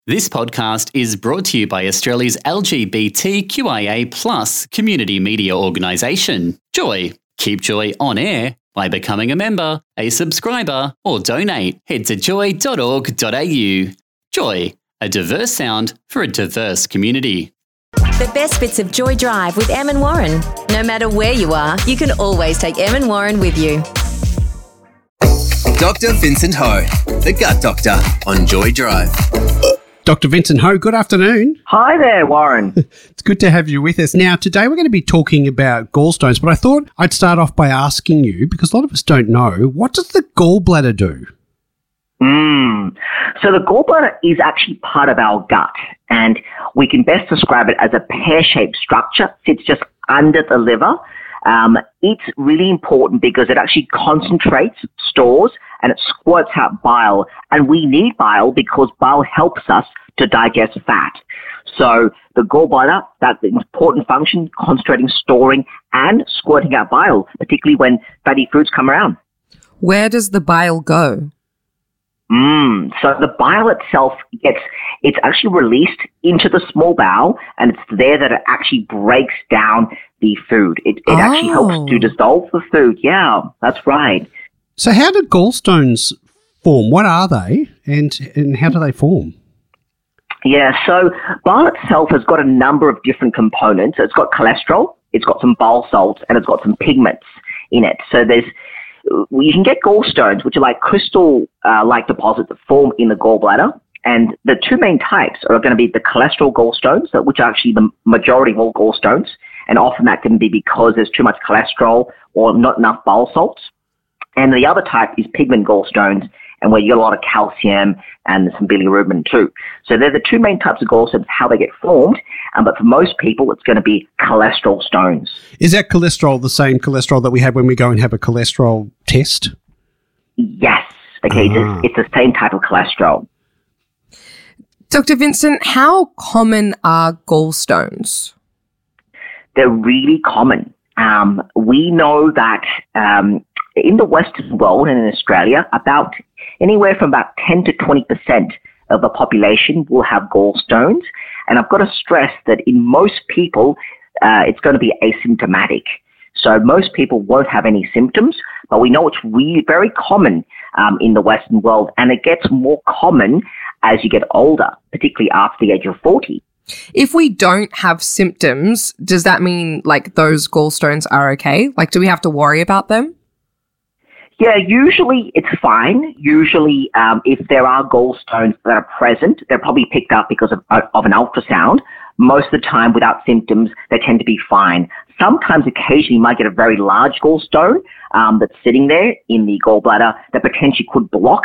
This podcast is brought to you by Australia's LGBTQIA+ community media organisation, Joy. Keep Joy on air by becoming a member, a subscriber, or donate. Head to joy.org.au. Joy, a diverse sound for a diverse community. The best bits of Joy Drive with Em and Warren. No matter where you are, you can always take Em and Warren with you. Dr. Vincent Ho, the Gut Doctor on Joy Drive. Dr. Vincent Ho, good afternoon. Hi there, Warren. It's good to have you with us. Now, today we're going to be talking about gallstones, but I thought I'd start off by asking you, because a lot of us don't know, what does the gallbladder do? So the gallbladder is actually part of our gut, and we can best describe it as a pear-shaped structure. Sits just under the liver. It's really important because it actually concentrates, stores, and it squirts out bile. And we need bile because bile helps us to digest fat. So the gallbladder, that's the important function, concentrating, storing, and squirting out bile, particularly when fatty foods come around. Where does the bile go? So the bile itself it's actually released into the small bowel, and it's there that it actually breaks down the food. It actually helps to dissolve the food. Yeah, that's right. So how do gallstones form? What are they, and how do they form? Yeah, so bile itself has got a number of different components. It's got cholesterol, it's got some bile salts, and it's got some pigments in it. So you can get gallstones, which are like crystal-like deposits that form in the gallbladder. And the two main types are going to be the cholesterol gallstones, which are actually the majority of all gallstones. And often that can be because there's too much cholesterol or not enough bile salts. And the other type is pigment gallstones, and where you get a lot of calcium and some bilirubin too. So they're the two main types of gallstones, how they get formed. But for most people, it's going to be cholesterol stones. Is that cholesterol the same cholesterol that we have when we go and have a cholesterol test? Yes. Okay, it's the same type of cholesterol. Dr. Vincent, how common are gallstones? They're really common. We know that in the Western world and in Australia, about anywhere from about 10 to 20% of the population will have gallstones. And I've got to stress that in most people, it's going to be asymptomatic. So most people won't have any symptoms, but we know it's really very common in the Western world, and it gets more common as you get older, particularly after the age of 40. If we don't have symptoms, does that mean like those gallstones are okay? Like, do we have to worry about them? Yeah, usually it's fine. Usually if there are gallstones that are present, they're probably picked up because of an ultrasound. Most of the time without symptoms, they tend to be fine. Sometimes occasionally you might get a very large gallstone that's sitting there in the gallbladder that potentially could block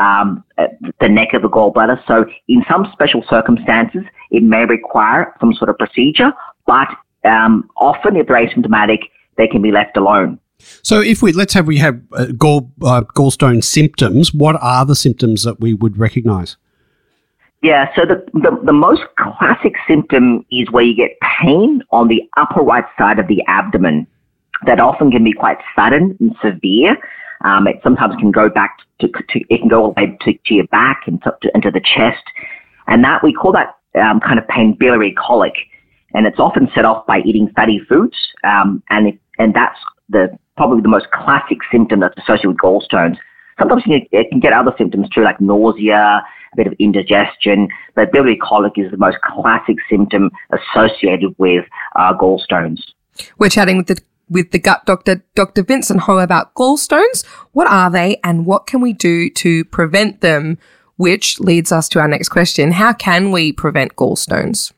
the neck of the gallbladder. So in some special circumstances, it may require some sort of procedure, but often if they're asymptomatic, they can be left alone. So if we have gallstone symptoms, what are the symptoms that we would recognise? Yeah, so the most classic symptom is where you get pain on the upper right side of the abdomen. That often can be quite sudden and severe. It sometimes can go back it can go all the way to your back and into the chest. And that we call that kind of pain biliary colic. And it's often set off by eating fatty foods. And that's probably the most classic symptom that's associated with gallstones. Sometimes it can get other symptoms too, like nausea, a bit of indigestion, but biliary colic is the most classic symptom associated with gallstones. We're chatting with the gut doctor, Dr. Vincent Ho, about gallstones. What are they and what can we do to prevent them? Which leads us to our next question. How can we prevent gallstones?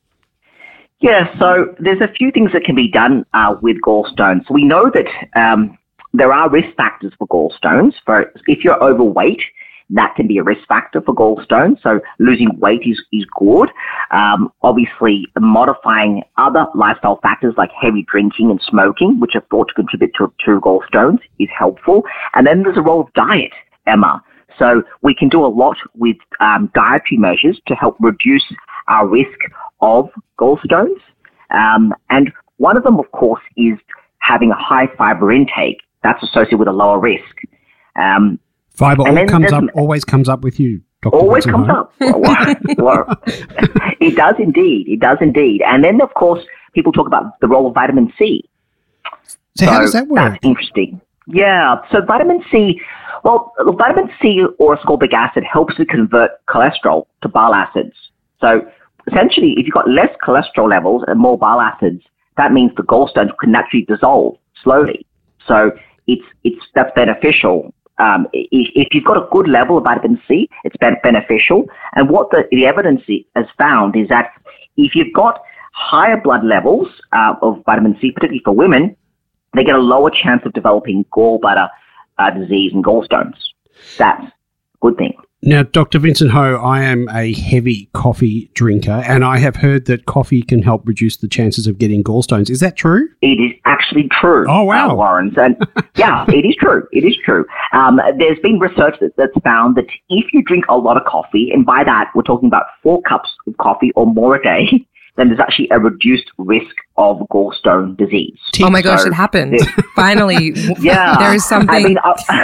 Yeah, so there's a few things that can be done with gallstones. We know that there are risk factors for gallstones. If you're overweight, that can be a risk factor for gallstones. So losing weight is good. Obviously, modifying other lifestyle factors like heavy drinking and smoking, which are thought to contribute to gallstones, is helpful. And then there's a role of diet, Emma. So we can do a lot with dietary measures to help reduce our risk of gallstones. And one of them, of course, is having a high fiber intake. That's associated with a lower risk. Fibre always comes up with you, Dr. Always Vincent comes Ho? up. Well, it does indeed. It does indeed. And then, of course, people talk about the role of vitamin C. So how does that work? That's interesting. Yeah. So vitamin C, vitamin C or ascorbic acid helps to convert cholesterol to bile acids. So essentially, if you've got less cholesterol levels and more bile acids, that means the gallstones can naturally dissolve slowly. So that's beneficial. If you've got a good level of vitamin C, it's beneficial. And what the evidence has found is that if you've got higher blood levels of vitamin C, particularly for women, they get a lower chance of developing gallbladder disease and gallstones. That's a good thing. Now, Dr. Vincent Ho, I am a heavy coffee drinker, and I have heard that coffee can help reduce the chances of getting gallstones. Is that true? It is actually true. Oh, wow. Lawrence. And yeah, it is true. It is true. There's been research that's found that if you drink a lot of coffee, and by that we're talking about 4 cups of coffee or more a day, then there's actually a reduced risk of gallstone disease. Oh my gosh, it happened. Finally. Yeah. There is something. I mean,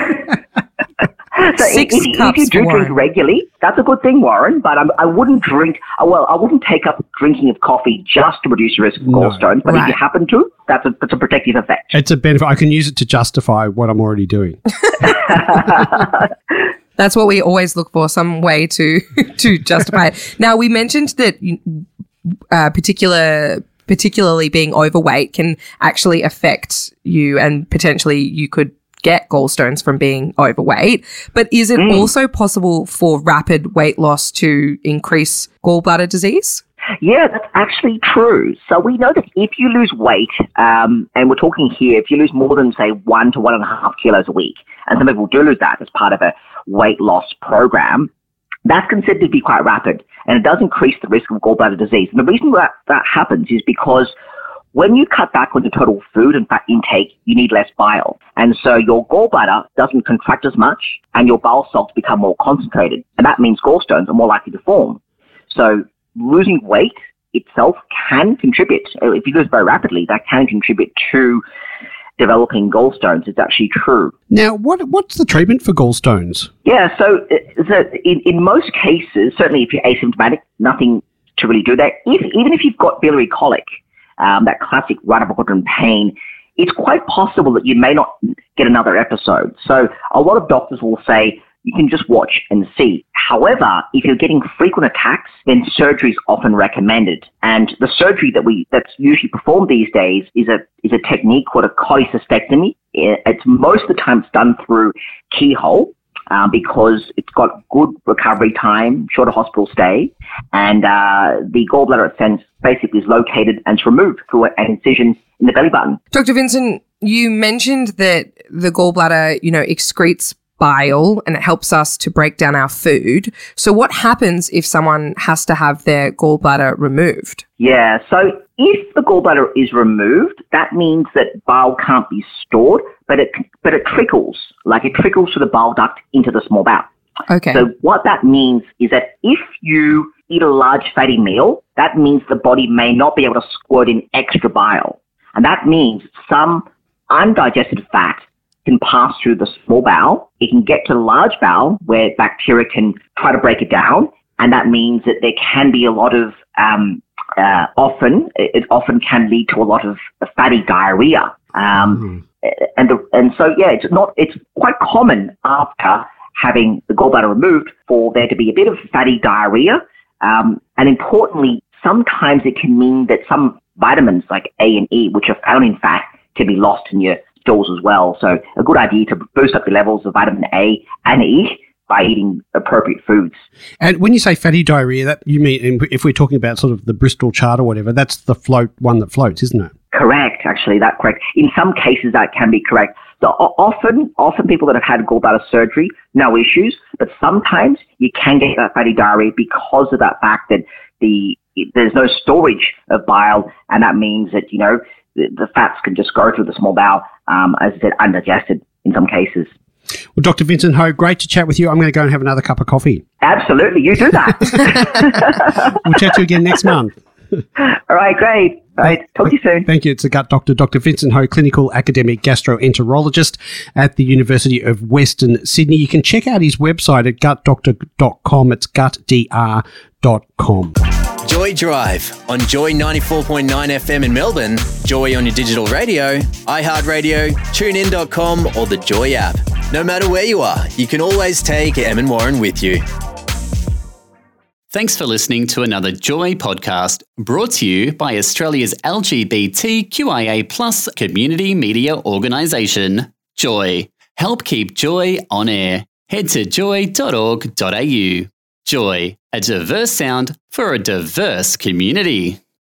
so 6 cups, if you do Warren. drink regularly, that's a good thing, Warren. But I wouldn't I wouldn't take up drinking of coffee just to reduce the risk of gallstones. But if you happen to, that's a protective effect. It's a benefit. I can use it to justify what I'm already doing. That's what we always look for, some way to justify it. Now, we mentioned that particularly being overweight can actually affect you, and potentially you could get gallstones from being overweight. But is it also possible for rapid weight loss to increase gallbladder disease? Yeah, that's actually true. So we know that if you lose weight, and we're talking here, if you lose more than, say, 1 to 1.5 kilos a week, and some people do lose that as part of a weight loss program, that's considered to be quite rapid, and it does increase the risk of gallbladder disease. And the reason that happens is because when you cut back on the total food and fat intake, you need less bile. And so your gallbladder doesn't contract as much, and your bile salts become more concentrated. And that means gallstones are more likely to form. So losing weight itself can contribute. If you lose very rapidly, that can contribute to developing gallstones. It's actually true. Now, what's the treatment for gallstones? Yeah, so in most cases, certainly if you're asymptomatic, nothing to really do there. Even if you've got biliary colic, that classic right upper quadrant pain, it's quite possible that you may not get another episode. So a lot of doctors will say you can just watch and see. However, if you're getting frequent attacks, then surgery is often recommended. And the surgery that's usually performed these days is a technique called a cholecystectomy. It's most of the time it's done through keyhole. Because it's got good recovery time, shorter hospital stay, and the gallbladder itself basically is located and it's removed through an incision in the belly button. Dr. Vincent, you mentioned that the gallbladder, excretes bile and it helps us to break down our food. So what happens if someone has to have their gallbladder removed? Yeah, so if the gallbladder is removed, that means that bile can't be stored, but it trickles, through the bile duct into the small bowel. Okay. So what that means is that if you eat a large fatty meal, that means the body may not be able to squirt in extra bile. And that means some undigested fat can pass through the small bowel. It can get to the large bowel where bacteria can try to break it down. And that means that there can be a lot of, it often can lead to a lot of fatty diarrhea. And so, it's quite common after having the gallbladder removed for there to be a bit of fatty diarrhea. And importantly, sometimes it can mean that some vitamins like A and E, which are found in fat, can be lost in your stools as well. So a good idea to boost up the levels of vitamin A and E by eating appropriate foods. And when you say fatty diarrhea, that you mean, if we're talking about sort of the Bristol chart or whatever, that's the one that floats, isn't it? Correct, actually, that's correct. In some cases, that can be correct. So often people that have had gallbladder surgery, no issues, but sometimes you can get that fatty diarrhea because of that fact that there's no storage of bile, and that means that, the fats can just go through the small bowel, as I said, undigested in some cases. Well, Dr. Vincent Ho, great to chat with you. I'm going to go and have another cup of coffee. Absolutely, you do that. We'll chat to you again next month. All right, great. Right. Talk to you soon. Thank you. It's the Gut Doctor, Dr. Vincent Ho, clinical academic gastroenterologist at the University of Western Sydney. You can check out his website at gutdoctor.com. It's gutdr.com. Joy Drive on Joy 94.9 FM in Melbourne, Joy on your digital radio, iHeartRadio, TuneIn.com or the Joy app. No matter where you are, you can always take Em and Warren with you. Thanks for listening to another Joy podcast brought to you by Australia's LGBTQIA+ community media organisation, Joy. Help keep Joy on air. Head to joy.org.au. Joy, a diverse sound for a diverse community.